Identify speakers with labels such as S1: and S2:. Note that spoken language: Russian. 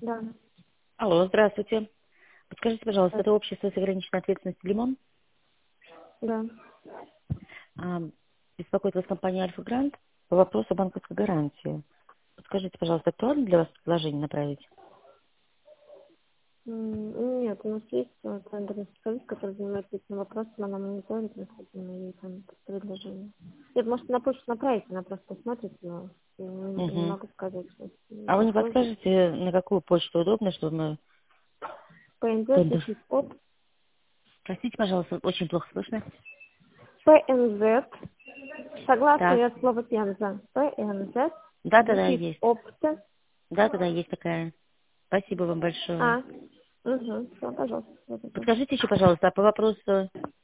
S1: Да,
S2: Алло, здравствуйте. Подскажите, пожалуйста,
S1: да,
S2: это общество с ограниченной ответственностью «Лимон»?
S1: да.
S2: А, Беспокоит вас компания «Альфа Грант» по вопросу банковской гарантии. Подскажите, пожалуйста, актуально для вас предложение направить?
S1: Нет, у нас есть тендерный специалист, который занимается этим вопросом, она мониторит необходимые ей там предложения. Нет, может, на почту направить, она просто посмотрит, но я не
S2: Угу.
S1: могу сказать, что
S2: А вы не
S1: готовы.
S2: подскажете, на какую почту удобно, чтобы мы...
S1: ПНЗ
S2: Тендер.
S1: звучит ОП.
S2: Простите, пожалуйста, очень плохо слышно.
S1: ПНЗ,
S2: Так.
S1: согласие от слова Пенза. ПНЗ
S2: Да-да-да,
S1: звучит
S2: есть.
S1: опт.
S2: Да-да-да, есть такая. Спасибо вам большое.
S1: А, угу, все, пожалуйста.
S2: Подскажите еще, пожалуйста, а по вопросу